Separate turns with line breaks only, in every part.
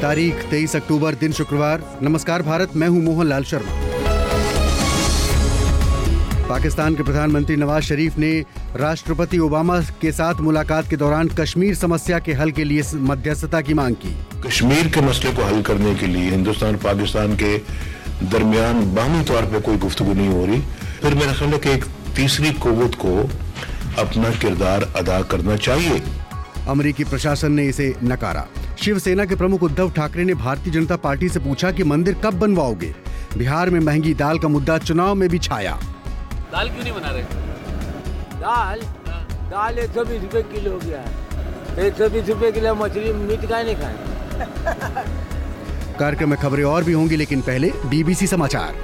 तारीख 23 अक्टूबर, दिन शुक्रवार। नमस्कार भारत, मैं हूं मोहन लाल शर्मा। पाकिस्तान के प्रधानमंत्री नवाज शरीफ ने राष्ट्रपति ओबामा के साथ मुलाकात के दौरान कश्मीर समस्या के हल के लिए मध्यस्थता की मांग की।
कश्मीर के मसले को हल करने के लिए हिंदुस्तान पाकिस्तान के दरमियान बाहमी तौर पे कोई गुफ्तगू नहीं हो रही। फिर मेरा ख्याल है कि एक तीसरी कुव्वत को अपना किरदार अदा करना चाहिए।
अमेरिकी प्रशासन ने इसे नकारा। शिवसेना के प्रमुख उद्धव ठाकरे ने भारतीय जनता पार्टी से पूछा कि मंदिर कब बनवाओगे। बिहार में महंगी दाल का मुद्दा चुनाव में भी छाया।
दाल क्यों नहीं बना रहे?
दाल 120 रुपए किलो हो गया है। 120 रुपए किलो मछली मीट का नहीं खाए।
कार्यक्रम में खबरें और भी होंगी, लेकिन पहले बीबीसी समाचार।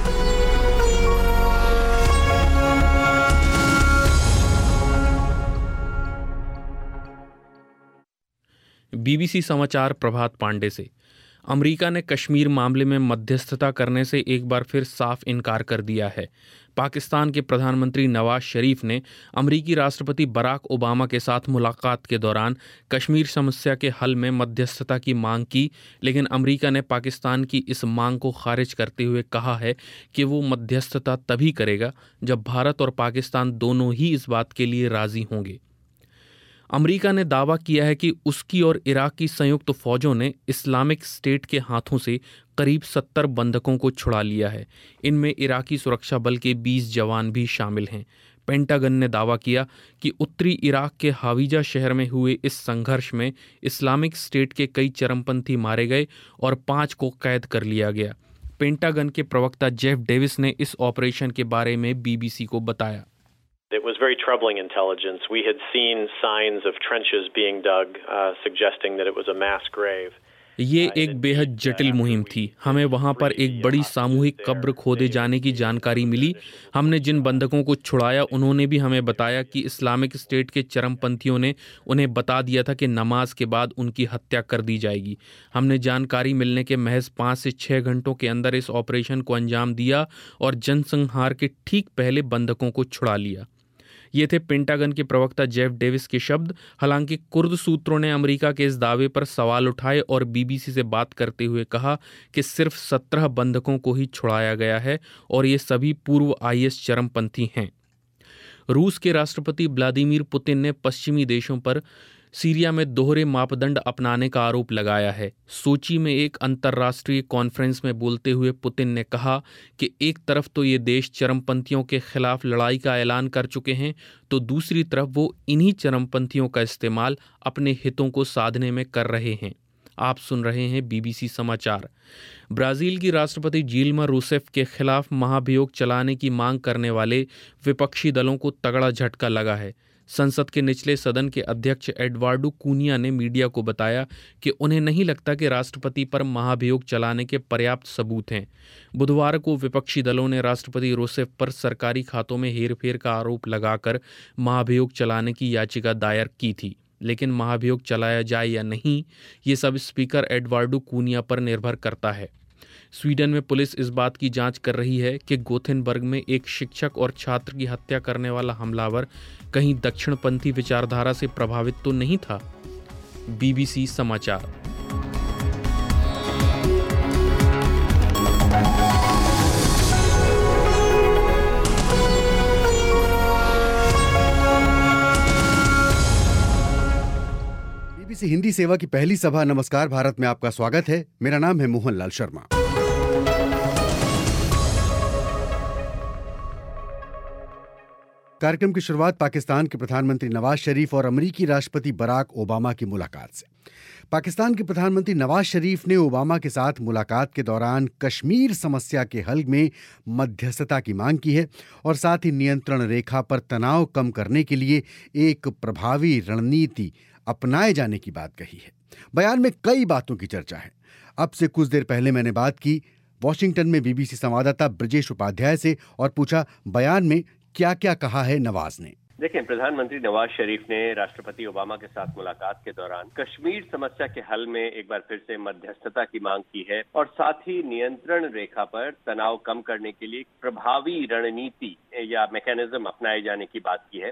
बीबीसी समाचार प्रभात पांडे से। अमेरिका ने कश्मीर मामले में मध्यस्थता करने से एक बार फिर साफ इनकार कर दिया है। पाकिस्तान के प्रधानमंत्री नवाज शरीफ ने अमेरिकी राष्ट्रपति बराक ओबामा के साथ मुलाकात के दौरान कश्मीर समस्या के हल में मध्यस्थता की मांग की, लेकिन अमेरिका ने पाकिस्तान की इस मांग को खारिज करते हुए कहा है कि वो मध्यस्थता तभी करेगा जब भारत और पाकिस्तान दोनों ही इस बात के लिए राजी होंगे। अमेरिका ने दावा किया है कि उसकी और इराक की संयुक्त फौजों ने इस्लामिक स्टेट के हाथों से करीब 70 बंधकों को छुड़ा लिया है। इनमें इराकी सुरक्षा बल के 20 जवान भी शामिल हैं। पेंटागन ने दावा किया कि उत्तरी इराक के हाविजा शहर में हुए इस संघर्ष में इस्लामिक स्टेट के कई चरमपंथी मारे गए और 5 को कैद कर लिया गया। पेंटागन के प्रवक्ता जेफ डेविस ने इस ऑपरेशन के बारे में बीबीसी को बताया।
It was very troubling intelligence. We had seen signs of trenches being dug, suggesting that it was a mass grave.
ये एक बेहद जटिल मुहिम थी। हमें वहां पर एक बड़ी सामूहिक कब्र खोदे जाने की जानकारी मिली। हमने जिन बंधकों को छुड़ाया उन्होंने भी हमें बताया कि इस्लामिक स्टेट के चरमपंथियों ने उन्हें बता दिया था कि नमाज के बाद उनकी हत्या कर दी जाएगी। हमने जानकारी मिलने के महज 5 से 6 घंटों के अंदर इस ऑपरेशन को अंजाम दिया और जनसंहार के ठीक पहले बंधकों को छुड़ा लिया। ये थे पेंटागन के प्रवक्ता जेफ डेविस के शब्द। हालांकि कुर्द सूत्रों ने अमेरिका के इस दावे पर सवाल उठाए और बीबीसी से बात करते हुए कहा कि सिर्फ 17 बंधकों को ही छुड़ाया गया है और ये सभी पूर्व आईएस चरमपंथी हैं। रूस के राष्ट्रपति व्लादिमीर पुतिन ने पश्चिमी देशों पर सीरिया में दोहरे मापदंड अपनाने का आरोप लगाया है। सोची में एक अंतर्राष्ट्रीय कॉन्फ्रेंस में बोलते हुए पुतिन ने कहा कि एक तरफ तो ये देश चरमपंथियों के खिलाफ लड़ाई का ऐलान कर चुके हैं, तो दूसरी तरफ वो इन्हीं चरमपंथियों का इस्तेमाल अपने हितों को साधने में कर रहे हैं। आप सुन रहे हैं बीबीसी समाचार। ब्राजील की राष्ट्रपति जिल्मा रूसेफ के खिलाफ महाभियोग चलाने की मांग करने वाले विपक्षी दलों को तगड़ा झटका लगा है। संसद के निचले सदन के अध्यक्ष एडवार्डो कूनिया ने मीडिया को बताया कि उन्हें नहीं लगता कि राष्ट्रपति पर महाभियोग चलाने के पर्याप्त सबूत हैं। बुधवार को विपक्षी दलों ने राष्ट्रपति रूसेफ पर सरकारी खातों में हेरफेर का आरोप लगाकर महाभियोग चलाने की याचिका दायर की थी, लेकिन महाभियोग चलाया जाए या नहीं, ये सब स्पीकर एडवार्डो कूनिया पर निर्भर करता है। स्वीडन में पुलिस इस बात की जांच कर रही है कि गोथेनबर्ग में एक शिक्षक और छात्र की हत्या करने वाला हमलावर कहीं दक्षिणपंथी विचारधारा से प्रभावित तो नहीं था। बीबीसी समाचार।
बीबीसी हिंदी सेवा की पहली सभा नमस्कार भारत में आपका स्वागत है। मेरा नाम है मोहन लाल शर्मा। कार्यक्रम की शुरुआत पाकिस्तान के प्रधानमंत्री नवाज शरीफ और अमेरिकी राष्ट्रपति बराक ओबामा की मुलाकात से। पाकिस्तान के प्रधानमंत्री नवाज शरीफ ने ओबामा के साथ मुलाकात के दौरान कश्मीर समस्या के हल में मध्यस्थता की मांग की है और साथ ही नियंत्रण रेखा पर तनाव कम करने के लिए एक प्रभावी रणनीति अपनाए जाने की बात कही है। बयान में कई बातों की चर्चा है। अब से कुछ देर पहले मैंने बात की वॉशिंगटन में बीबीसी संवाददाता ब्रजेश उपाध्याय से और पूछा बयान में क्या क्या कहा है नवाज ने।
देखिए, प्रधानमंत्री नवाज शरीफ ने राष्ट्रपति ओबामा के साथ मुलाकात के दौरान कश्मीर समस्या के हल में एक बार फिर से मध्यस्थता की मांग की है और साथ ही नियंत्रण रेखा पर तनाव कम करने के लिए प्रभावी रणनीति या मैकेनिज्म अपनाए जाने की बात की है।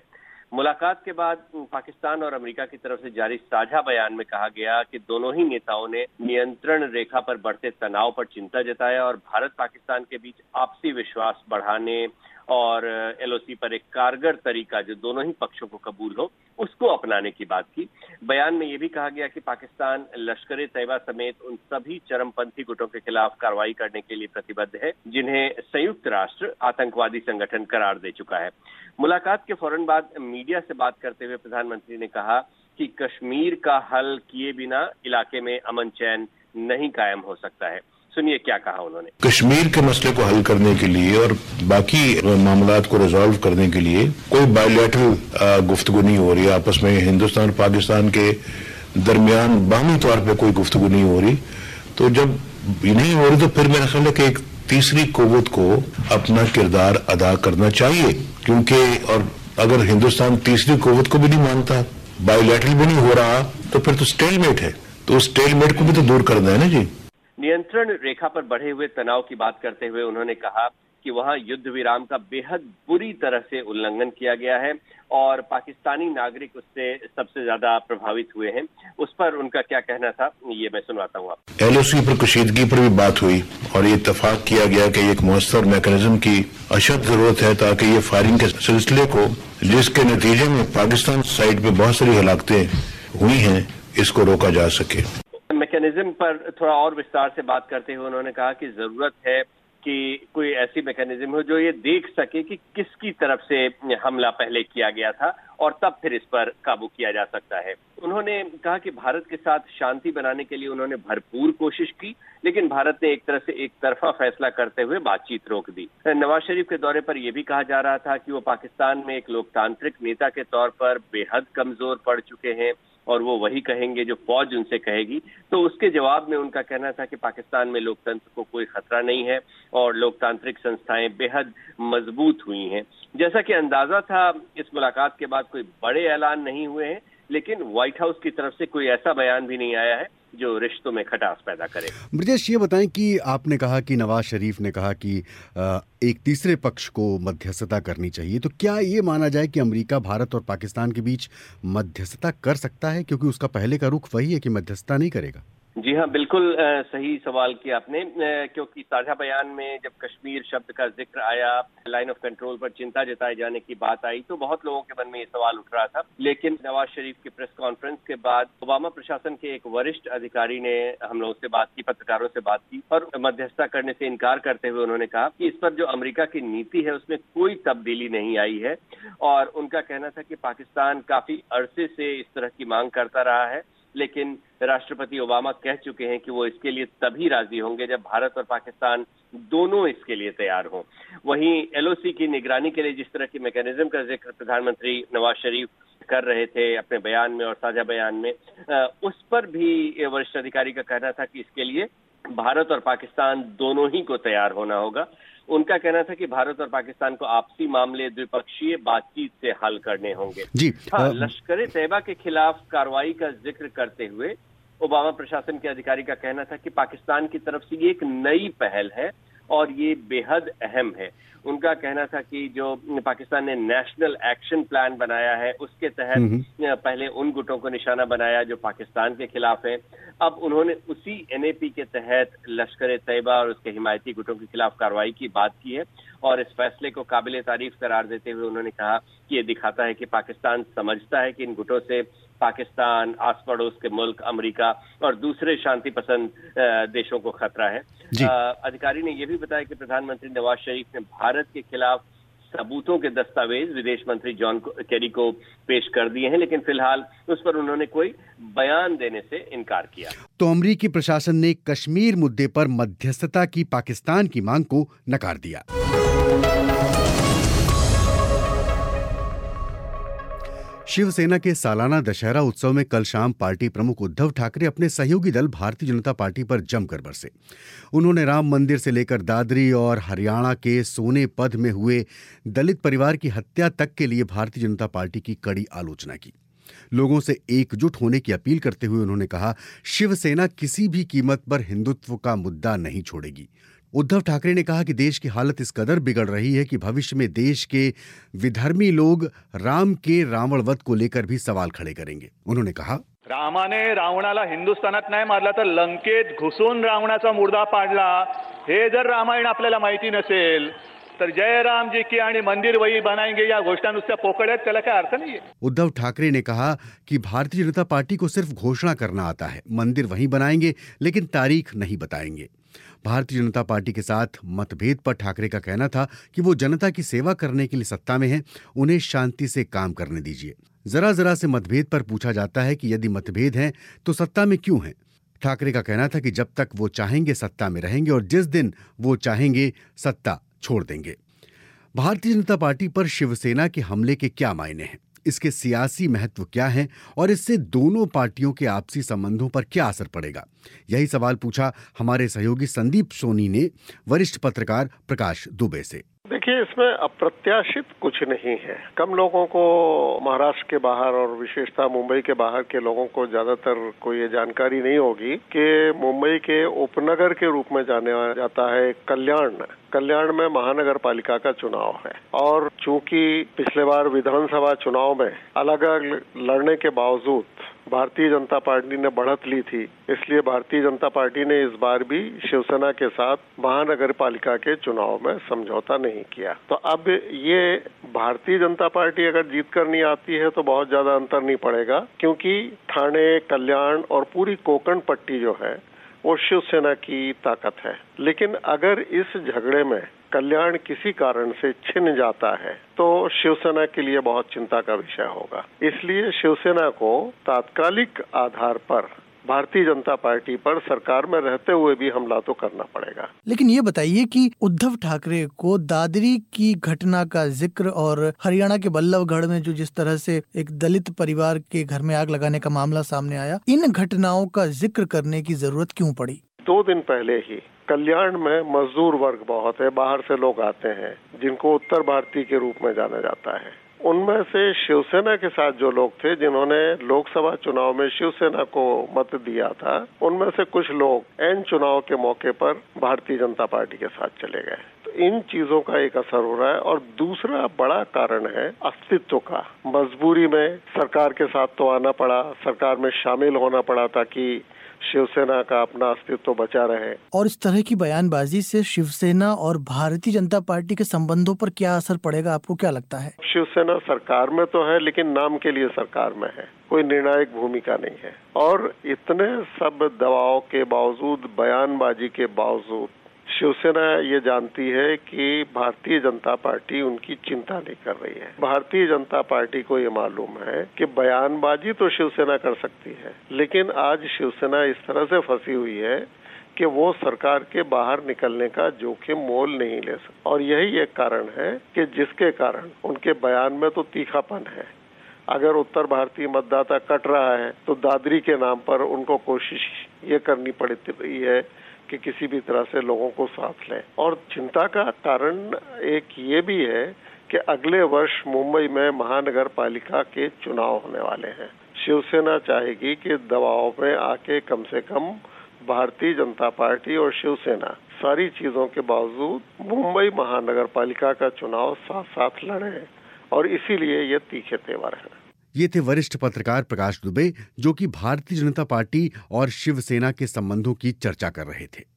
मुलाकात के बाद पाकिस्तान और अमेरिका की तरफ से जारी साझा बयान में कहा गया कि दोनों ही नेताओं ने नियंत्रण रेखा पर बढ़ते तनाव पर चिंता जताया और भारत पाकिस्तान के बीच आपसी विश्वास बढ़ाने और एलओसी पर एक कारगर तरीका जो दोनों ही पक्षों को कबूल हो उसको अपनाने की बात की। बयान में यह भी कहा गया कि पाकिस्तान लश्कर-ए-तैयबा समेत उन सभी चरमपंथी गुटों के खिलाफ कार्रवाई करने के लिए प्रतिबद्ध है जिन्हें संयुक्त राष्ट्र आतंकवादी संगठन करार दे चुका है। मुलाकात के फौरन बाद मीडिया से बात करते हुए प्रधानमंत्री ने कहा कि कश्मीर का हल किए बिना इलाके में अमन चैन नहीं कायम हो सकता है। सुनिए क्या कहा उन्होंने।
कश्मीर के मसले को हल करने के लिए और बाकी मामलात को रिजॉल्व करने के लिए कोई बायलैटरल गुफ्तगू नहीं हो रही, आपस में हिंदुस्तान पाकिस्तान के दरमियान बाहमी तौर पे कोई गुफ्तगू नहीं हो रही। तो जब नहीं हो रही तो फिर मेरा ख्याल है कि एक तीसरी कुव्वत को अपना किरदार अदा करना चाहिए, क्योंकि और अगर हिंदुस्तान तीसरी कुव्वत को भी नहीं मानता, बायलैटरल भी नहीं हो रहा, तो फिर तो स्टेलमेट है। तो स्टेलमेट को भी तो दूर करना है ना जी।
नियंत्रण रेखा पर बढ़े हुए तनाव की बात करते हुए उन्होंने कहा कि वहां युद्ध विराम का बेहद बुरी तरह से उल्लंघन किया गया है और पाकिस्तानी नागरिक उससे सबसे ज्यादा प्रभावित हुए हैं। उस पर उनका क्या कहना था ये मैं सुनवाता हूँ आपको।
एलओसी पर कशीदगी पर भी बात हुई और ये इत्तेफाक किया गया कि एक मुअस्सर मैकेनिज्म की अशद जरूरत है ताकि ये फायरिंग के सिलसिले को, जिसके नतीजे में पाकिस्तान साइड पे बहुत सारी हलाकतें हुई हैं, इसको रोका जा सके।
मैकेनिज्म पर थोड़ा और विस्तार से बात करते हुए उन्होंने कहा कि जरूरत है कि कोई ऐसी मैकेनिज्म हो जो ये देख सके कि किसकी तरफ से हमला पहले किया गया था और तब फिर इस पर काबू किया जा सकता है। उन्होंने कहा कि भारत के साथ शांति बनाने के लिए उन्होंने भरपूर कोशिश की, लेकिन भारत ने एक तरह से एक तरफा फैसला करते हुए बातचीत रोक दी। नवाज शरीफ के दौरे पर यह भी कहा जा रहा था कि वो पाकिस्तान में एक लोकतांत्रिक नेता के तौर पर बेहद कमजोर पड़ चुके हैं और वो वही कहेंगे जो फौज उनसे कहेगी। तो उसके जवाब में उनका कहना था कि पाकिस्तान में लोकतंत्र को कोई खतरा नहीं है और लोकतांत्रिक संस्थाएं बेहद मजबूत हुई हैं। जैसा कि अंदाजा था, इस मुलाकात के बाद कोई बड़े ऐलान नहीं हुए हैं, लेकिन व्हाइट हाउस की तरफ से कोई ऐसा बयान भी नहीं आया है जो रिश्तों में खटास पैदा करे।
ब्रजेश, ये बताएं कि आपने कहा कि नवाज शरीफ ने कहा कि एक तीसरे पक्ष को मध्यस्थता करनी चाहिए, तो क्या ये माना जाए कि अमेरिका भारत और पाकिस्तान के बीच मध्यस्थता कर सकता है, क्योंकि उसका पहले का रुख वही है कि मध्यस्थता नहीं करेगा?
जी हाँ, बिल्कुल सही सवाल किया आपने, क्योंकि साझा बयान में जब कश्मीर शब्द का जिक्र आया, लाइन ऑफ कंट्रोल पर चिंता जताए जाने की बात आई, तो बहुत लोगों के मन में ये सवाल उठ रहा था। लेकिन नवाज शरीफ की प्रेस कॉन्फ्रेंस के बाद ओबामा प्रशासन के एक वरिष्ठ अधिकारी ने हम लोगों से बात की, पत्रकारों से बात की और मध्यस्थता करने से इनकार करते हुए उन्होंने कहा कि इस पर जो अमेरिका की नीति है उसमें कोई तब्दीली नहीं आई है। और उनका कहना था कि पाकिस्तान काफी अरसे से इस तरह की मांग करता रहा है, लेकिन राष्ट्रपति ओबामा कह चुके हैं कि वो इसके लिए तभी राजी होंगे जब भारत और पाकिस्तान दोनों इसके लिए तैयार हों। वहीं एलओसी की निगरानी के लिए जिस तरह की मैकेनिज्म का जिक्र प्रधानमंत्री नवाज शरीफ कर रहे थे अपने बयान में और साझा बयान में, उस पर भी वरिष्ठ अधिकारी का कहना था कि इसके लिए भारत और पाकिस्तान दोनों ही को तैयार होना होगा। उनका कहना था कि भारत और पाकिस्तान को आपसी मामले द्विपक्षीय बातचीत से हल करने होंगे।
जी
हाँ, लश्कर-ए-तैयबा के खिलाफ कार्रवाई का जिक्र करते हुए ओबामा प्रशासन के अधिकारी का कहना था कि पाकिस्तान की तरफ से ये एक नई पहल है और ये बेहद अहम है। उनका कहना था कि जो पाकिस्तान ने नेशनल एक्शन प्लान बनाया है उसके तहत पहले उन गुटों को निशाना बनाया जो पाकिस्तान के खिलाफ हैं। अब उन्होंने उसी एनएपी के तहत लश्कर-ए-तैयबा और उसके हिमायती गुटों के खिलाफ कार्रवाई की बात की है और इस फैसले को काबिल तारीफ करार देते हुए उन्होंने कहा कि ये दिखाता है कि पाकिस्तान समझता है कि इन गुटों से पाकिस्तान, आस पड़ोस के मुल्क, अमेरिका और दूसरे शांति पसंद देशों को खतरा है। अधिकारी ने यह भी बताया कि प्रधानमंत्री नवाज शरीफ ने भारत के खिलाफ सबूतों के दस्तावेज विदेश मंत्री जॉन केरी को पेश कर दिए हैं, लेकिन फिलहाल उस पर उन्होंने कोई बयान देने से इनकार किया।
तो अमेरिकी प्रशासन ने कश्मीर मुद्दे पर मध्यस्थता की पाकिस्तान की मांग को नकार दिया। शिवसेना के सालाना दशहरा उत्सव में कल शाम पार्टी प्रमुख उद्धव ठाकरे अपने सहयोगी दल भारतीय जनता पार्टी पर जमकर बरसे। उन्होंने राम मंदिर से लेकर दादरी और हरियाणा के सोनेपद में हुए दलित परिवार की हत्या तक के लिए भारतीय जनता पार्टी की कड़ी आलोचना की। लोगों से एकजुट होने की अपील करते हुए उन्होंने कहा, शिवसेना किसी भी कीमत पर हिंदुत्व का मुद्दा नहीं छोड़ेगी। उद्धव ठाकरे ने कहा कि देश की हालत इस कदर बिगड़ रही है कि भविष्य में देश के विधर्मी लोग राम के रावणवध को लेकर भी सवाल खड़े करेंगे। उन्होंने कहा,
रामाने रावणाला हिंदुस्थानात नाही मारला तर लंकेत घुसून रावणाचा मुर्दा पाडला, हे जर रामायण आपल्याला माहिती नसेल तर जय राम जी की आणि मंदिर वही बनाएंगे या घोषणा नुसत्या पोकळ आहेत, त्याला काय अर्थ नाहीये।
उद्धव ठाकरे ने कहा कि भारतीय जनता पार्टी को सिर्फ घोषणा करना आता है, मंदिर वहीं बनाएंगे लेकिन तारीख नहीं बताएंगे। भारतीय जनता पार्टी के साथ मतभेद पर ठाकरे का कहना था कि वो जनता की सेवा करने के लिए सत्ता में है, उन्हें शांति से काम करने दीजिए। जरा जरा से मतभेद पर पूछा जाता है कि यदि मतभेद हैं तो सत्ता में क्यों हैं? ठाकरे का कहना था कि जब तक वो चाहेंगे सत्ता में रहेंगे और जिस दिन वो चाहेंगे सत्ता छोड़ देंगे। भारतीय जनता पार्टी पर शिवसेना के हमले के क्या मायने हैं, इसके सियासी महत्व क्या है और इससे दोनों पार्टियों के आपसी संबंधों पर क्या असर पड़ेगा, यही सवाल पूछा हमारे सहयोगी संदीप सोनी ने वरिष्ठ पत्रकार प्रकाश दुबे से।
देखिए, इसमें अप्रत्याशित कुछ नहीं है। कम लोगों को महाराष्ट्र के बाहर और विशेषतः मुंबई के बाहर के लोगों को ज्यादातर कोई ये जानकारी नहीं होगी कि मुंबई के उपनगर के रूप में जाने जाता है कल्याण में महानगर पालिका का चुनाव है। और चूंकि पिछले बार विधानसभा चुनाव में अलग अलग लड़ने के बावजूद भारतीय जनता पार्टी ने बढ़त ली थी, इसलिए भारतीय जनता पार्टी ने इस बार भी शिवसेना के साथ महानगर पालिका के चुनाव में समझौता नहीं किया। तो अब ये भारतीय जनता पार्टी अगर जीत कर नहीं आती है तो बहुत ज्यादा अंतर नहीं पड़ेगा, क्योंकि ठाणे, कल्याण और पूरी कोंकण पट्टी जो है वो शिवसेना की ताकत है। लेकिन अगर इस झगड़े में कल्याण किसी कारण से छिन जाता है तो शिवसेना के लिए बहुत चिंता का विषय होगा। इसलिए शिवसेना को तात्कालिक आधार पर भारतीय जनता पार्टी पर सरकार में रहते हुए भी हमला तो करना पड़ेगा।
लेकिन ये बताइए कि उद्धव ठाकरे को दादरी की घटना का जिक्र और हरियाणा के बल्लभगढ़ में जो जिस तरह से एक दलित परिवार के घर में आग लगाने का मामला सामने आया, इन घटनाओं का जिक्र करने की जरूरत क्यों पड़ी?
2 दिन पहले ही कल्याण में मजदूर वर्ग बहुत है, बाहर से लोग आते हैं जिनको उत्तर भारतीय के रूप में जाना जाता है। उनमें से शिवसेना के साथ जो लोग थे जिन्होंने लोकसभा चुनाव में शिवसेना को मत दिया था, उनमें से कुछ लोग एन चुनाव के मौके पर भारतीय जनता पार्टी के साथ चले गए। तो इन चीजों का एक असर हो रहा है। और दूसरा बड़ा कारण है अस्तित्व का। मजबूरी में सरकार के साथ तो आना पड़ा, सरकार में शामिल होना पड़ा ताकि शिवसेना का अपना अस्तित्व बचा रहे।
और इस तरह की बयानबाजी से शिवसेना और भारतीय जनता पार्टी के संबंधों पर क्या असर पड़ेगा, आपको क्या लगता है?
शिवसेना सरकार में तो है लेकिन नाम के लिए सरकार में है, कोई निर्णायक भूमिका नहीं है। और इतने सब दबाव के बावजूद, बयानबाजी के बावजूद शिवसेना ये जानती है कि भारतीय जनता पार्टी उनकी चिंता नहीं कर रही है। भारतीय जनता पार्टी को ये मालूम है कि बयानबाजी तो शिवसेना कर सकती है, लेकिन आज शिवसेना इस तरह से फंसी हुई है कि वो सरकार के बाहर निकलने का जोखिम मोल नहीं ले सकती। और यही एक कारण है कि जिसके कारण उनके बयान में तो तीखापन है। अगर उत्तर भारतीय मतदाता कट रहा है तो दादरी के नाम पर उनको कोशिश ये करनी पड़ रही है कि किसी भी तरह से लोगों को साथ लें। और चिंता का कारण एक ये भी है कि अगले वर्ष मुंबई में महानगर पालिका के चुनाव होने वाले हैं। शिवसेना चाहेगी कि दबाव में आके कम से कम भारतीय जनता पार्टी और शिवसेना सारी चीजों के बावजूद मुंबई महानगर पालिका का चुनाव साथ साथ लड़े, और इसीलिए ये तीखे तेवर है।
ये थे वरिष्ठ पत्रकार प्रकाश दुबे, जो कि भारतीय जनता पार्टी और शिवसेना के संबंधों की चर्चा कर रहे थे।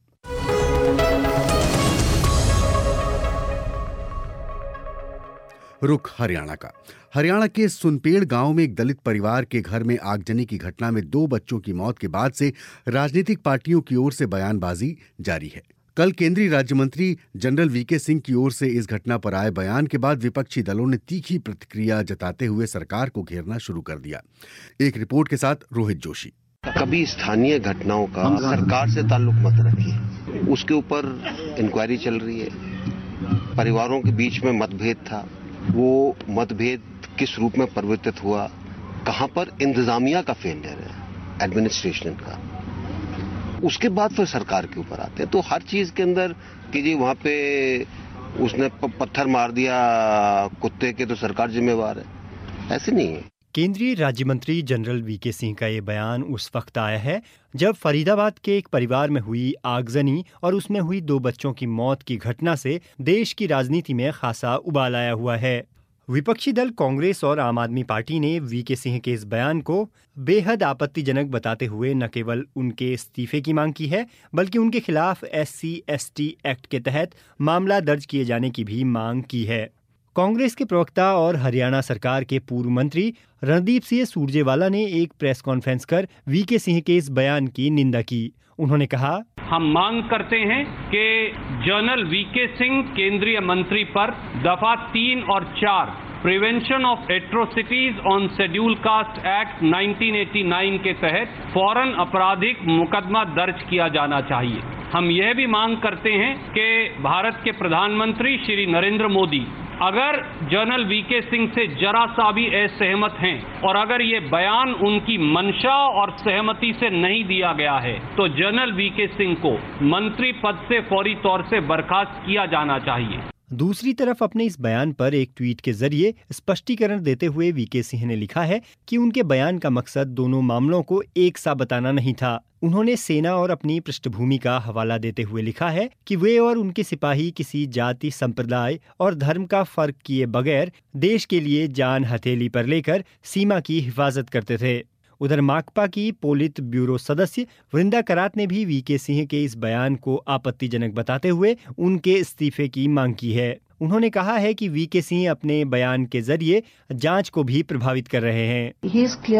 रुख हरियाणा का। हरियाणा के सुनपेड़ गांव में एक दलित परिवार के घर में आगजनी की घटना में 2 बच्चों की मौत के बाद से राजनीतिक पार्टियों की ओर से बयानबाजी जारी है। कल केंद्रीय राज्य मंत्री जनरल वीके सिंह की ओर से इस घटना पर आए बयान के बाद विपक्षी दलों ने तीखी प्रतिक्रिया जताते हुए सरकार को घेरना शुरू कर दिया। एक रिपोर्ट के साथ रोहित जोशी।
कभी स्थानीय घटनाओं का सरकार से ताल्लुक मत रखिए, उसके ऊपर इंक्वायरी चल रही है। परिवारों के बीच में मतभेद था, वो मतभेद किस रूप में परिवर्तित हुआ, कहां पर इंतजामिया का फेलियर है, एडमिनिस्ट्रेशन का, उसके बाद फिर सरकार के ऊपर आते हैं। तो हर चीज के अंदर कि जी वहां पे उसने पत्थर मार दिया कुत्ते के तो सरकार जिम्मेवार है, ऐसे नहीं है।
केंद्रीय राज्य मंत्री जनरल वीके सिंह का ये बयान उस वक्त आया है जब फरीदाबाद के एक परिवार में हुई आगजनी और उसमें हुई 2 बच्चों की मौत की घटना से देश की राजनीति में खासा उबाल आया हुआ है। विपक्षी दल कांग्रेस और आम आदमी पार्टी ने वीके सिंह के इस बयान को बेहद आपत्तिजनक बताते हुए न केवल उनके इस्तीफे की मांग की है, बल्कि उनके खिलाफ SC/ST एक्ट के तहत मामला दर्ज किए जाने की भी मांग की है। कांग्रेस के प्रवक्ता और हरियाणा सरकार के पूर्व मंत्री रणदीप सिंह सुरजेवाला ने एक प्रेस कॉन्फ्रेंस कर वीके सिंह के इस बयान की निंदा की। उन्होंने कहा,
हम मांग करते हैं कि जनरल वीके सिंह केंद्रीय मंत्री पर दफा 3 और 4 prevention of atrocities on schedule caste act 1989 के तहत फौरन आपराधिक मुकदमा दर्ज किया जाना चाहिए। हम यह भी मांग करते हैं कि भारत के प्रधानमंत्री श्री नरेंद्र मोदी अगर जनरल वीके सिंह से जरा सा भी असहमत हैं और अगर ये बयान उनकी मंशा और सहमति से नहीं दिया गया है तो जनरल वीके सिंह को मंत्री पद से फौरी तौर से बर्खास्त किया जाना चाहिए।
दूसरी तरफ अपने इस बयान पर एक ट्वीट के जरिए स्पष्टीकरण देते हुए वीके सिंह ने लिखा है कि उनके बयान का मकसद दोनों मामलों को एक सा बताना नहीं था। उन्होंने सेना और अपनी पृष्ठभूमि का हवाला देते हुए लिखा है कि वे और उनके सिपाही किसी जाति, संप्रदाय और धर्म का फर्क किए बगैर देश के लिए जान हथेली पर लेकर सीमा की हिफाजत करते थे। उधर माकपा की पोलित ब्यूरो सदस्य वृंदा करात ने भी वीके सिंह के इस बयान को आपत्तिजनक बताते हुए उनके इस्तीफे की मांग की है। उन्होंने कहा है कि वीके सिंह अपने बयान के जरिए जांच को भी प्रभावित कर रहे हैं।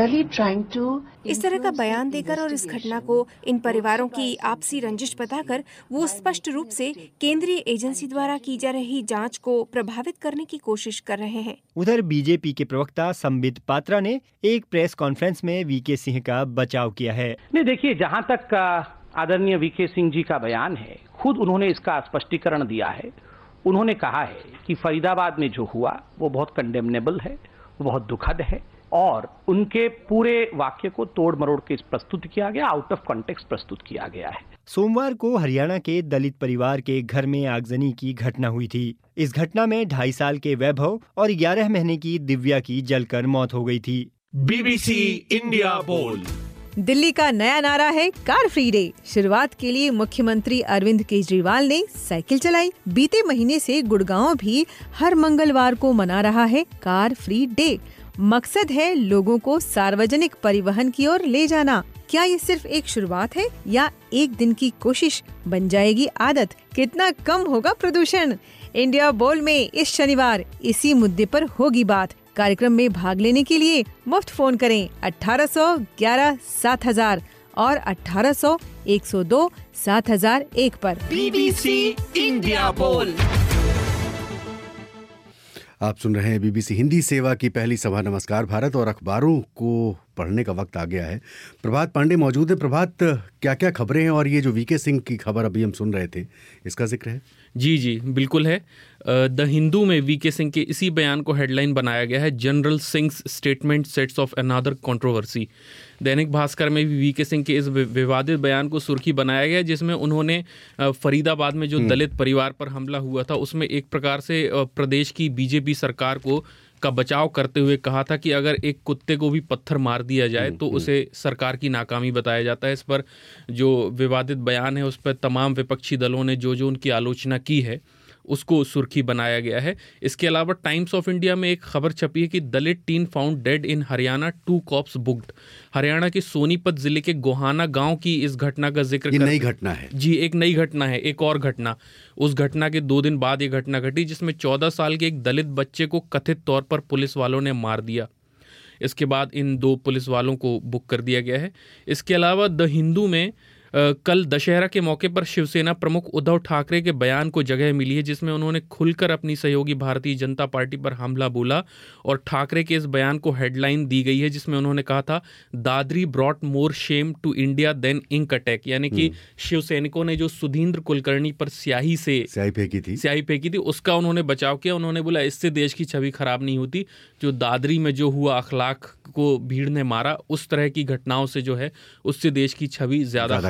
इस तरह का बयान देकर और इस घटना को इन परिवारों की आपसी रंजिश बताकर वो स्पष्ट रूप से केंद्रीय एजेंसी द्वारा की जा रही जांच को प्रभावित करने की कोशिश कर रहे हैं।
उधर बीजेपी के प्रवक्ता संबित पात्रा ने एक प्रेस कॉन्फ्रेंस में वीके सिंह का बचाव किया है।
नहीं, देखिए, जहाँ तक आदरणीय वीके सिंह जी का बयान है, खुद उन्होंने इसका स्पष्टीकरण दिया है। उन्होंने कहा है कि फरीदाबाद में जो हुआ वो बहुत कंडेमनेबल है, वो बहुत दुखद है और उनके पूरे वाक्य को तोड़ मरोड़ के प्रस्तुत किया गया, आउट ऑफ कॉन्टेक्स्ट प्रस्तुत किया गया है।
सोमवार को हरियाणा के दलित परिवार के घर में आगजनी की घटना हुई थी। इस घटना में 2.5 साल के वैभव और 11 महीने की दिव्या की जलकर मौत हो गई थी।
BBC इंडिया बोल।
दिल्ली का नया नारा है कार फ्री डे। शुरुआत के लिए मुख्यमंत्री अरविंद केजरीवाल ने साइकिल चलाई। बीते महीने से गुड़गांव भी हर मंगलवार को मना रहा है कार फ्री डे। मकसद है लोगों को सार्वजनिक परिवहन की ओर ले जाना। क्या ये सिर्फ एक शुरुआत है या एक दिन की कोशिश बन जाएगी आदत? कितना कम होगा प्रदूषण? इंडिया बोल में इस शनिवार इसी मुद्दे पर होगी बात। कार्यक्रम में भाग लेने के लिए मुफ्त फोन करें 1800-11-7000 और 1800-102-7001 पर।
BBC इंडिया बोल।
आप सुन रहे हैं BBC हिंदी सेवा की पहली सभा नमस्कार भारत और अखबारों को पढ़ने का वक्त आ गया है। प्रभात पांडे मौजूद है। प्रभात, क्या क्या खबरें हैं और ये जो वीके सिंह की खबर अभी हम सुन रहे थे इसका जिक्र है?
जी बिल्कुल है। द हिंदू में वीके सिंह के इसी बयान को हेडलाइन बनाया गया है, general Singh's statement sets off another controversy. Dainik Bhaskar में भी वीके सिंह के इस विवादित बयान को सुर्खी बनाया गया जिसमें उन्होंने फरीदाबाद में जो दलित परिवार पर हमला हुआ था उसमें एक प्रकार से प्रदेश की बीजेपी सरकार का बचाव करते हुए कहा था कि अगर एक कुत्ते को भी पत्थर मार दिया जाए तो उसे सरकार की नाकामी बताया जाता है। इस पर जो विवादित बयान है उस पर तमाम विपक्षी दलों ने जो उनकी आलोचना की है उसको सुर्खी बनाया गया है। इसके अलावा टाइम्स ऑफ इंडिया में एक खबर छपी है कि Dalit teen found dead in Haryana, 2 cops booked. Haryana के सोनीपत जिले के गोहाना गांव की इस घटना का जिक्र
नई घटना है।
जी, एक नई घटना है, एक और घटना। उस घटना के 2 दिन बाद ये घटना घटी जिसमें 14 साल के एक दलित बच्चे को कथित तौर पर पुलिस वालों ने मार दिया। इसके बाद इन 2 पुलिस वालों को बुक कर दिया गया है। इसके अलावा द हिंदू में कल दशहरा के मौके पर शिवसेना प्रमुख उद्धव ठाकरे के बयान को जगह मिली है जिसमें उन्होंने खुलकर अपनी सहयोगी भारतीय जनता पार्टी पर हमला बोला और ठाकरे के इस बयान को हेडलाइन दी गई है जिसमें उन्होंने कहा था, Dadri brought more shame to India than ink attack. यानी कि शिव सैनिकों ने जो सुधींद्र कुलकर्णी पर स्याही फेंकी थी उसका उन्होंने बचाव किया। उन्होंने बोला इससे देश की छवि खराब नहीं होती। जो दादरी में जो हुआ, अखलाक को भीड़ ने मारा, उस तरह की घटनाओं से जो है उससे देश की छवि ज्यादा खराब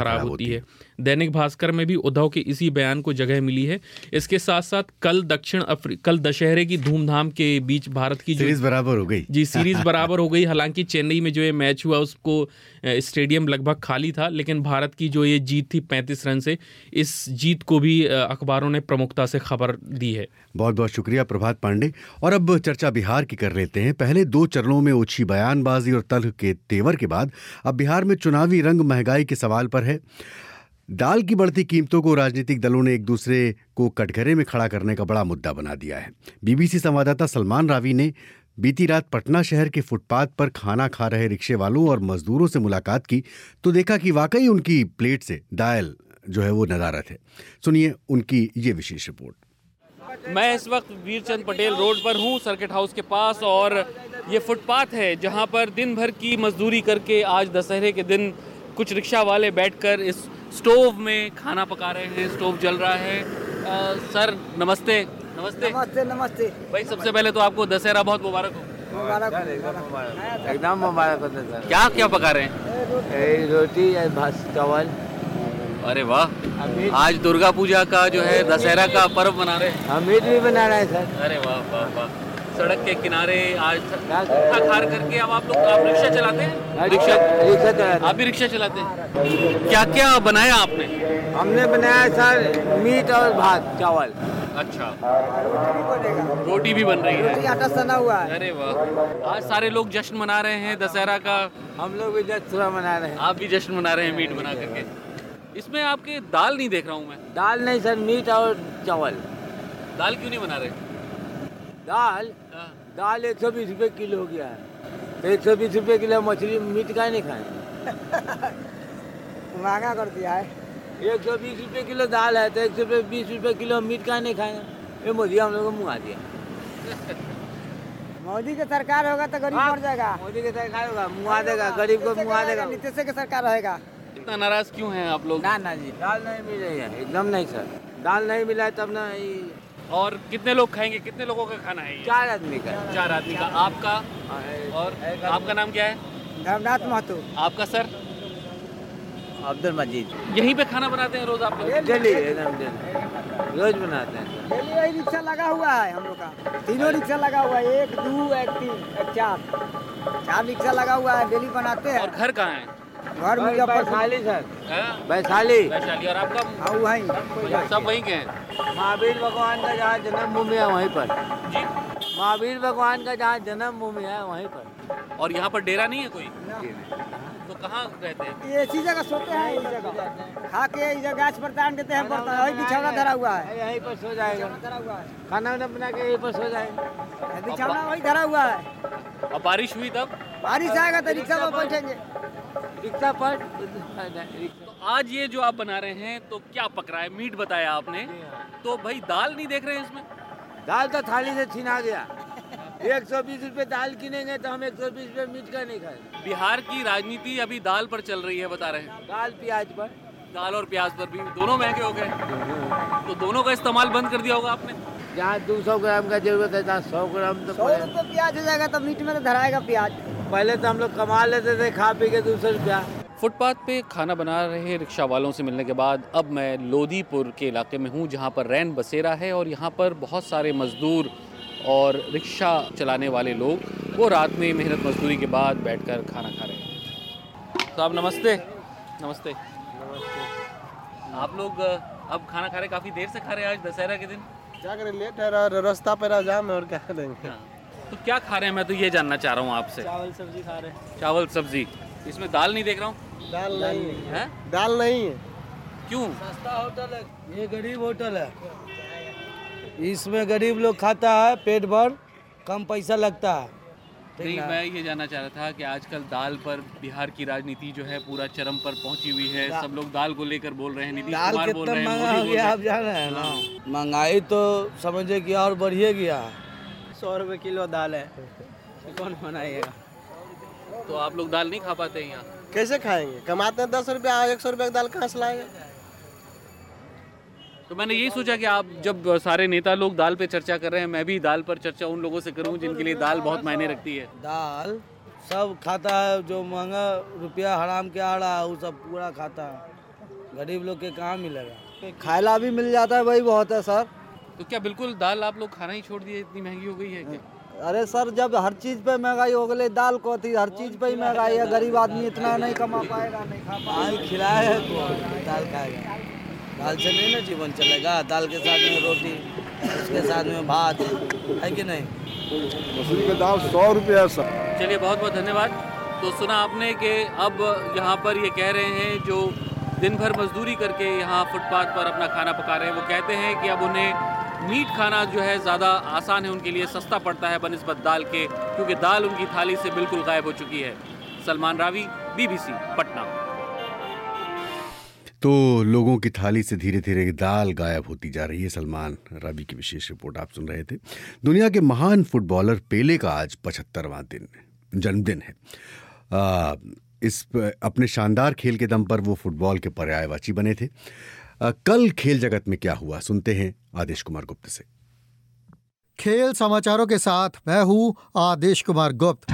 खराब होती है। दैनिक भास्कर में भी उद्धव के इसी बयान को जगह मिली है। इसके साथ साथ कल दशहरे की धूमधाम के बीच भारत की
सीरीज बराबर हो गई।
जी, सीरीज बराबर हो गई। हालांकि चेन्नई में जो ये मैच हुआ उसको स्टेडियम लगभग खाली था, लेकिन भारत की जो ये जीत थी 35 रन से, इस जीत को भी अखबारों ने प्रमुखता से खबर दी है।
बहुत बहुत शुक्रिया प्रभात पांडे। और अब चर्चा बिहार की कर लेते हैं। पहले 2 चरणों में ओछी बयानबाजी और तल्ख के तेवर के बाद अब बिहार में चुनावी रंग महंगाई के सवाल पर है। दाल की बढ़ती कीमतों को राजनीतिक दलों ने एक दूसरे को कटघरे में खड़ा करने का बड़ा मुद्दा बना दिया है। बीबीसी संवाददाता सलमान रावी ने बीती रात पटना शहर के फुटपाथ पर खाना खा रहे रिक्शे वालों और मजदूरों से मुलाकात की तो देखा कि वाकई उनकी प्लेट से दाल जो है वो नदारत है। सुनिए उनकी ये विशेष रिपोर्ट।
मैं इस वक्त वीरचंद पटेल रोड पर हूँ, सर्किट हाउस के पास, और ये फुटपाथ है जहाँ पर दिन भर की मजदूरी करके आज दशहरे के दिन कुछ रिक्शा वाले बैठकर इस स्टोव में खाना पका रहे हैं। स्टोव जल रहा है। सर नमस्ते। नमस्ते
नमस्ते नमस्ते
भाई, सबसे पहले तो आपको दशहरा बहुत मुबारक हो।
मुबारक, एकदम मुबारक होता है।
क्या क्या पका रहे हैं?
रोटी, भात, चावल।
अरे वाह, आज दुर्गा पूजा का जो है दशहरा का पर्व मना रहे हैं।
हम मीट भी बना रहे हैं सर।
अरे वाह वाह वाह। सड़क के किनारे आज खार करके अब आप रिक्शा चलाते हैं? रिक्शा चलाते, आप भी रिक्शा चलाते हैं। क्या क्या बनाया आपने?
हमने बनाया सर मीट और भात चावल।
अच्छा, रोटी भी बन रही है,
आटा सना हुआ है।
अरे वाह, आज सारे लोग जश्न मना रहे हैं दशहरा का।
हम लोग भी जश्न मना रहे हैं।
आप भी जश्न मना रहे हैं मीट बना करके। इसमें आपके दाल नहीं देख रहा हूँ मैं।
दाल नहीं सर, मीट और चावल।
दाल क्यों नहीं बना रहे?
दाल 120 रुपये किलो हो गया है, तो 120 रुपये किलो मछली मीट का नहीं खाए। महंगा कर दिया है। 120 रुपये किलो दाल है तो 120 रुपये किलो मीट का नहीं खाएगा। ये मोदी हम लोग को मुँगा दिया। मोदी की सरकार होगा तो गरीब मर जाएगा। मोदी की सरकार होगा मुँगा देगा, गरीब को मुँगा देगा। नीतीश की सरकार रहेगा।
इतना नाराज क्यों हैं आप लोग?
ना जी, दाल नहीं मिल रही है। एकदम नहीं सर, दाल नहीं मिला है तब ना।
और कितने लोग खाएंगे? कितने लोगों का खाना है?
4 आदमी का।
4 आदमी का। आपका? और आपका नाम क्या है?
धर्मनाथ महतो।
आपका सर?
अब्दुल मजीद।
यहीं पे खाना बनाते हैं रोज आप लोग?
डेली, रोज बनाते हैं। डेली वही रिक्शा लगा हुआ है हम लोग का। 3 रिक्शा लगा हुआ है, 1, 2, 1, 3, 1, 4 रिक्शा लगा हुआ है। डेली बनाते हैं।
और घर कहाँ है?
घर वैशाली सर। वैशाली।
और आपका?
वहीं
सब वहीं के हैं।
महावीर भगवान का जहाँ जन्मभूमि है वहीं पर।
जी,
महावीर भगवान का जहाँ जन्मभूमि है वहीं पर।
और यहाँ पर डेरा नहीं है कोई? तो कहाँ रहते हैं?
ये इसी जगह सोते हैं। इस जगह खा के इस जगह गाछ पर तान देते हैं। वही बिछौना धरा हुआ है, यहीं पर सो जाएगा। खाना वाना बना के यहीं पर सो जाएगा। बिछौना वही धरा हुआ है।
और बारिश हुई तब?
बारिश आएगा तो रिक्शा पर बैठेंगे। रिक्शा पर।
तो आज ये जो आप बना रहे हैं तो क्या पक रहा है? मीट बताया आपने, तो भाई दाल नहीं देख रहे हैं इसमें?
दाल तो थाली से छीना गया। 120 रुपये दाल किनेंगे तो हम 120 रुपये मीट का नहीं खाएंगे।
बिहार की राजनीति अभी दाल पर चल रही है, बता रहे हैं।
दाल प्याज पर।
दाल और प्याज पर भी दोनों महंगे हो गए, तो दोनों का इस्तेमाल बंद कर दिया होगा आपने?
जहाँ 200 ग्राम का जरूरत है जहाँ 100 ग्राम। तो 100 रुपये प्याज हो जाएगा तो मीट में तो धराएगा प्याज। पहले तो हम लोग कमा लेते थे खा पी के 200 रुपया।
फुटपाथ पे खाना बना रहे रिक्शा वालों से मिलने के बाद अब मैं लोधीपुर के इलाके में हूँ, जहाँ पर रैन बसेरा है और यहाँ पर बहुत सारे मजदूर और रिक्शा चलाने वाले लोग वो रात में मेहनत मजदूरी के बाद बैठकर खाना खा रहे हैं। तो आप नमस्ते। नमस्ते। आप लोग अब खाना खा रहे, काफ़ी देर से खा रहे हैं आज दशहरा के दिन?
क्या करें, लेट है, रास्ता पर जाम है और क्या करेंगे।
तो क्या खा रहे हैं, मैं तो ये जानना चाह रहा हूँ आपसे।
चावल सब्जी खा रहे हैं।
चावल सब्जी, इसमें दाल नहीं देख रहा हूँ।
दाल नहीं है। दाल नहीं है।
क्यों?
सस्ता होटल है ये, गरीब होटल है। इसमें गरीब लोग खाता है पेट भर, कम पैसा लगता है।
नहीं, मैं ये जानना चाह रहा था कि आजकल दाल पर बिहार की राजनीति जो है पूरा चरम पर पहुंची हुई है। सब लोग दाल को लेकर बोल रहे हैं, नीतीश कुमार बोल रहे हैं, मोदी बोल रहे हैं।
आप जान रहे हैं ना, महंगाई तो समझे कि और बढ़िए गया।
100 रुपये किलो दाल है, कौन बनाएगा।
तो आप लोग दाल नहीं खा पाते यहाँ?
कैसे खाएंगे, कमाते हैं 10 रुपया, 100 रुपये की दाल कहाँ से लाएंगे।
तो मैंने यही सोचा कि आप जब सारे नेता लोग दाल पे चर्चा कर रहे हैं, मैं भी दाल पर चर्चा उन लोगों से करूं जिनके लिए दाल बहुत मायने रखती है।
दाल सब खाता है, जो महंगा रुपया हराम के आ रहा है वो सब पूरा खाता है।
गरीब लोग के कहाँ मिलेगा, खायला भी मिल जाता है वही बहुत है सर।
तो क्या बिल्कुल दाल आप लोग खाना ही छोड़ दिए, इतनी महंगी हो गई है क्या?
अरे सर जब हर चीज़ पे महंगाई हो गई, दाल को थी हर चीज़ पे ही महंगाई है, गरीब आदमी इतना नहीं कमा पाएगा, नहीं खा पाएगा। खिलाया है तो दाल खाएगा, दाल से नहीं ना जीवन चलेगा, दाल के साथ में रोटी, उसके साथ में भात है कि नहीं।
मछली का दाम 100 रुपया सर।
चलिए बहुत बहुत धन्यवाद। तो सुना आपने कि अब यहाँ पर ये कह रहे हैं जो दिन भर मजदूरी करके यहाँ फुटपाथ पर अपना खाना पका रहे हैं, वो कहते हैं कि अब उन्हें मीट खाना जो है ज़्यादा आसान है उनके लिए, सस्ता पड़ता है बनिस्बत दाल के, क्योंकि दाल उनकी थाली से बिल्कुल गायब हो चुकी है। सलमान रावी, BBC, पटना।
तो लोगों की थाली से धीरे धीरे दाल गायब होती जा रही है। सलमान रावी की विशेष रिपोर्ट आप सुन रहे थे। दुनिया के महान फुटबॉलर पेले का आज 75वां जन्मदिन है। अपने शानदार खेल के दम पर वो फुटबॉल के पर्यायवाची बने थे। कल खेल जगत में क्या हुआ, सुनते हैं आदेश कुमार गुप्त से।
खेल समाचारों के साथ मैं हूँ आदेश कुमार गुप्त।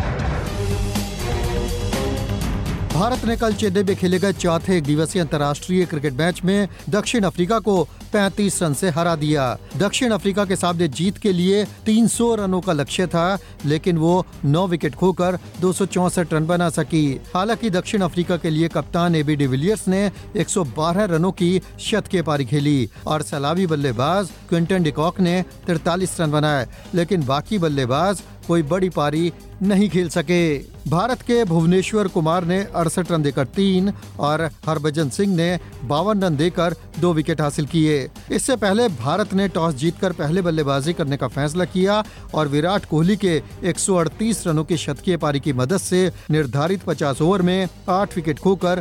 भारत ने कल चेन्नई में खेले गए चौथे एक दिवसीय अंतर्राष्ट्रीय क्रिकेट मैच में दक्षिण अफ्रीका को 35 रन से हरा दिया। दक्षिण अफ्रीका के सामने जीत के लिए 300 रनों का लक्ष्य था, लेकिन वो 9 विकेट खोकर 264 रन बना सकी। हालांकि दक्षिण अफ्रीका के लिए कप्तान एबी डिविलियर्स ने 112 रनों की शतकीय पारी खेली और सलामी बल्लेबाज क्विंटन डिकॉक ने 43 रन बनाए, लेकिन बाकी बल्लेबाज कोई बड़ी पारी नहीं खेल सके। भारत के भुवनेश्वर कुमार ने 68 रन देकर 3 और हरभजन सिंह ने 52 रन देकर 2 विकेट हासिल किए। इससे पहले भारत ने टॉस जीतकर पहले बल्लेबाजी करने का फैसला किया और विराट कोहली के 138 रनों की शतकीय पारी की मदद से निर्धारित 50 ओवर में 8 विकेट खोकर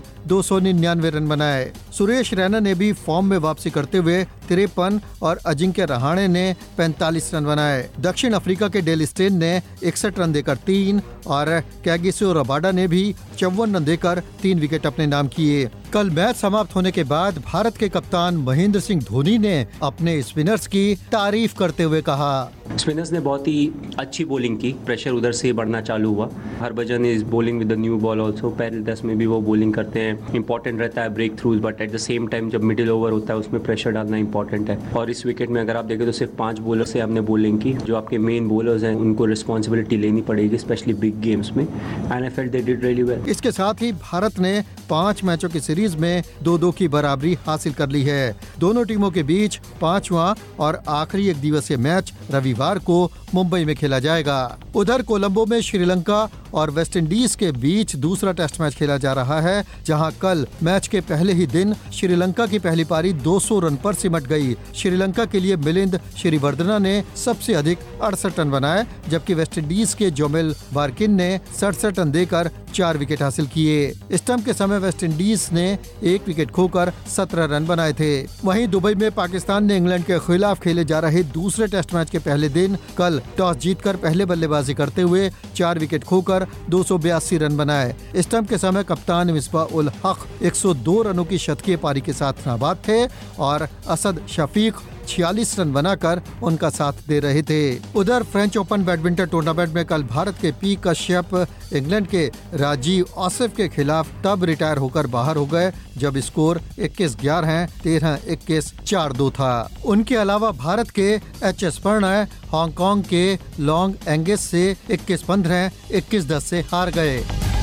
299 रन बनाए। सुरेश रैना ने भी फॉर्म में वापसी करते हुए 53 और अजिंक्य रहाणे ने 45 रन बनाए। दक्षिण अफ्रीका के डेल स्टेन ने 61 रन देकर 3 और कैगिसो रबाडा ने भी 54 रन देकर 3 विकेट अपने नाम किए। कल मैच समाप्त होने के बाद भारत के कप्तान महेंद्र सिंह धोनी ने अपने स्पिनर्स की तारीफ करते हुए कहा,
स्पिनर्स ने बहुत ही अच्छी बॉलिंग की, प्रेशर उधर से बढ़ना चालू हुआ। Harbhajan is bowling with the new ball also, पहले 10 में भी वो बॉलिंग करते हैं, इंपॉर्टेंट रहता है breakthroughs, but at the same time जब मिडिल ओवर होता है उसमें प्रेशर डालना इंपॉर्टेंट है। और इस विकेट में अगर आप देखें तो सिर्फ 5 बॉलर से हमने बॉलिंग की। जो आपके मेन बॉलर्स हैं उनको रिस्पॉन्सिबिलिटी लेनी पड़ेगी, स्पेशली बिग गेम्स में, and I felt they did really well.
इसके साथ ही भारत ने 5 मैचों की सीरीज में 2-2 की बराबरी हासिल कर ली है। दोनों टीमों के बीच 5वां और आखिरी एक दिवसीय मैच रविवार को मुंबई में खेला जाएगा। उधर कोलंबो में श्रीलंका और वेस्टइंडीज के बीच दूसरा टेस्ट मैच खेला जा रहा है, जहां कल मैच के पहले ही दिन श्रीलंका की पहली पारी 200 रन पर सिमट गई। श्रीलंका के लिए मिलिंद श्रीवर्धना ने सबसे अधिक 68 रन बनाए, जबकि वेस्टइंडीज के जोमेल बार्किन ने 67 रन देकर 4 विकेट हासिल किए। स्टंप के समय वेस्टइंडीज ने 1 विकेट खोकर 17 रन बनाए थे। वहीं दुबई में पाकिस्तान ने इंग्लैंड के खिलाफ खेले जा रहे दूसरे टेस्ट मैच के पहले दिन कल टॉस जीतकर पहले बल्लेबाजी करते हुए 4 विकेट खोकर 282 रन बनाए। स्टंप के समय कप्तान मिसबाह उल हक 102 रनों की शतकीय पारी के साथ नाबाद थे और असद शफीक 46 रन बनाकर उनका साथ दे रहे थे। उधर फ्रेंच ओपन बैडमिंटन टूर्नामेंट में कल भारत के पी कश्यप इंग्लैंड के राजीव ऑसिफ के खिलाफ तब रिटायर होकर बाहर हो गए जब स्कोर 21-11, 13-21, 4-2 था। उनके अलावा भारत के एच.एस. प्रणय हांगकांग के लॉन्ग एंगेस से 21-15, 21-10 से हार गए।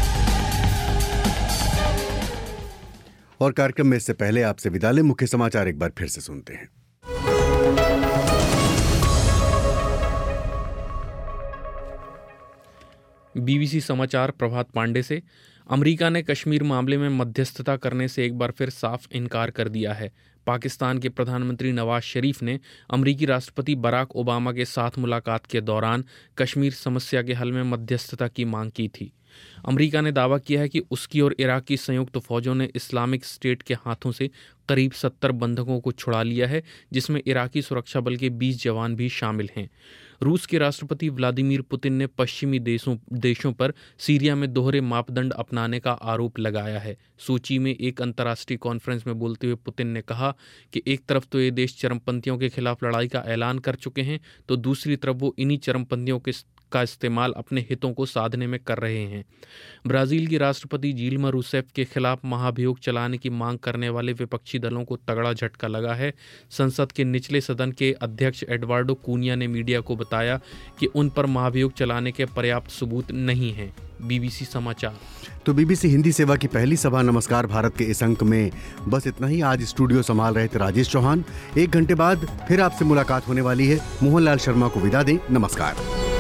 और कार्यक्रम में इससे पहले आपसे विदा लें, मुख्य समाचार एक बार फिर से सुनते हैं।
BBC समाचार प्रभात पांडे से। अमेरिका ने कश्मीर मामले में मध्यस्थता करने से एक बार फिर साफ इनकार कर दिया है। पाकिस्तान के प्रधानमंत्री नवाज शरीफ ने अमेरिकी राष्ट्रपति बराक ओबामा के साथ मुलाकात के दौरान कश्मीर समस्या के हल में मध्यस्थता की मांग की थी। अमेरिका ने दावा किया है कि उसकी और इराक की संयुक्त फौजों ने इस्लामिक स्टेट के हाथों से करीब 70 बंधकों को छुड़ा लिया है, जिसमें इराकी सुरक्षा बल के 20 जवान भी शामिल हैं। रूस के राष्ट्रपति व्लादिमीर पुतिन ने पश्चिमी देशों पर सीरिया में दोहरे मापदंड अपनाने का आरोप लगाया है। सोची में एक अंतर्राष्ट्रीय कॉन्फ्रेंस में बोलते हुए पुतिन ने कहा कि एक तरफ तो ये देश चरमपंथियों के खिलाफ लड़ाई का ऐलान कर चुके हैं, तो दूसरी तरफ वो इन्हीं चरमपंथियों का इस्तेमाल अपने हितों को साधने में कर रहे हैं। ब्राजील की राष्ट्रपति जिल्मा रूसेफ के खिलाफ महाभियोग चलाने की मांग करने वाले विपक्षी दलों को तगड़ा झटका लगा है। संसद के निचले सदन के अध्यक्ष एडवार्डो कूनिया ने मीडिया को बताया कि उन पर महाभियोग चलाने के पर्याप्त सबूत नहीं हैं। BBC समाचार।
तो BBC हिंदी सेवा की पहली सभा नमस्कार भारत के इस अंक में बस इतना ही। आज स्टूडियो संभाल रहे थे राजेश चौहान। 1 घंटे बाद फिर आपसे मुलाकात होने वाली है। मोहनलाल शर्मा को विदा दें। नमस्कार।